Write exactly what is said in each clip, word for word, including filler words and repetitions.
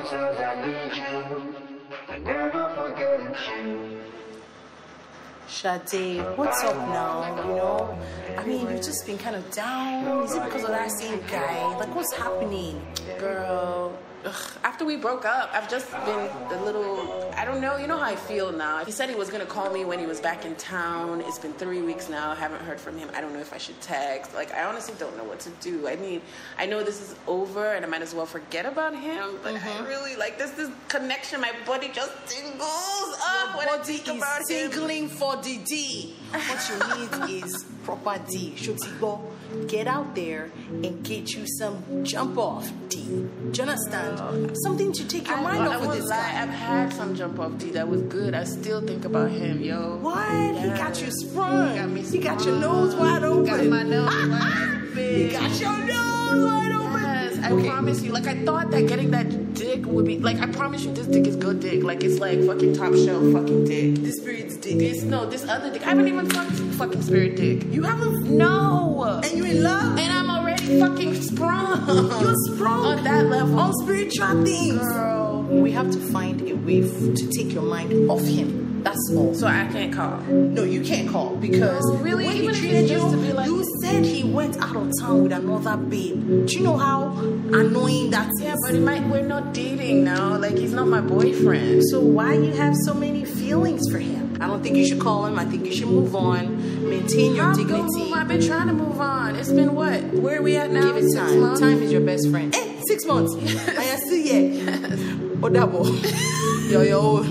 Sometimes I need you, I never forget you. Sade, what's up now? You know, I mean, you've just been kind of down. Is it because of that same guy? Like, what's happening? Girl, ugh, after we broke up, I've just been a little, I don't know, you know how I feel now. He said he was going to call me when he was back in town. It's been three weeks now. I haven't heard from him. I don't know if I should text. Like, I honestly don't know what to do. I mean, I know this is over and I might as well forget about him, but mm-hmm. I really, like, this this connection, my body just tingles up when I think about him. Your body is tingling for the D. What you need is proper D. Shotibo, get out there and get you some jump off D. Do you understand? Something to take your I, mind I, off I of this lie. guy. I've had some jump off D that was good. I still think about him, yo. What? Yes. He got you sprung. He got me He got sprung. your nose wide open. He got my nose wide open. He got your nose wide open. Yes, I okay. promise you. Like, I thought that getting that dick would be, like, I promise you this dick is good dick. Like, it's like fucking top shelf fucking dick. This spirit's dick. This, no, this other dick. I haven't even fucked fucking spirit dick. You haven't? No. And you in love? And I'm already fucking sprung. You're sprung? On that level. On spiritual things. Girl. We have to find a way f- to take your mind off him. That's all. So I can't call. No, you can't call because No, really? the way Even he if treated it's you, just to be like- you said he went out of town with another babe. Do you know how annoying that is? Yeah, but it might, we're not dating now. Like, he's not my boyfriend. So why you have so many feelings for him? I don't think you should call him. I think you should move on. Maintain your I'm dignity. gonna move. I've been trying to move on. It's been what? Where are we at now? Give it Six time. months? Time is your best friend. Eh, six months. I am still here. Odabo. Yo, yo.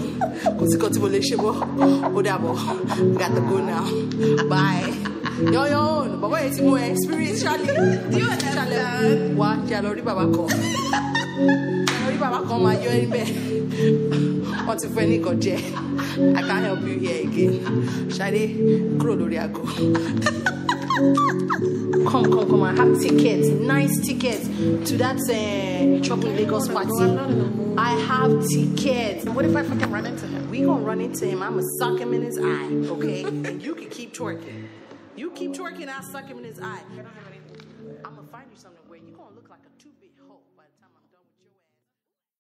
Odabo. We got to go now. Bye. Yo, yo. Baba, it's more spiritually. Do you understand? What? Jalori Baba come. Jalori Baba come and you're in bed. What's a friend got J? I can't help you here again. Shade, grow Loriago. Come, come, come. I have tickets, nice tickets to that uh, Chopping Lagos party. I have tickets. What if I fucking run into him? We gonna run into him. I'ma suck him in his eye, okay? And you can keep twerking. You keep twerking, I'll suck him in his eye. I'ma find you something.